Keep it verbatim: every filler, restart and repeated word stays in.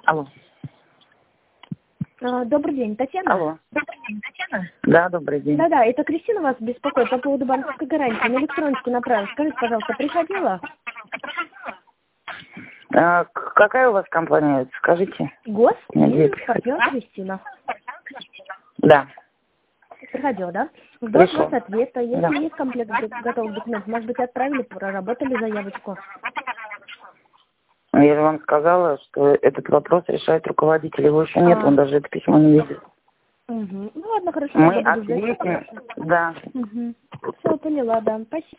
Алло. А, Добрый день, Татьяна? Алло. Добрый день, Татьяна? Да, добрый день. Да-да, это Кристина вас беспокоит по поводу банковской гарантии. На электроночку направила. Скажите, пожалуйста, приходила? А, к- какая у вас компания? Скажите. ГОС, Мне две партнер Кристина. Да. Приходила, да? Ждет Пришло. вас ответа. Если Да. есть комплект г- готовых документов, может быть, отправили, проработали заявочку. Я же вам сказала, что этот вопрос решает руководитель. Его еще нет, А. он даже это письмо не видит. Угу. Ну ладно, хорошо, Мы тогда буду ждать. ответим. Да. Угу. Все, поняла, да. Спасибо.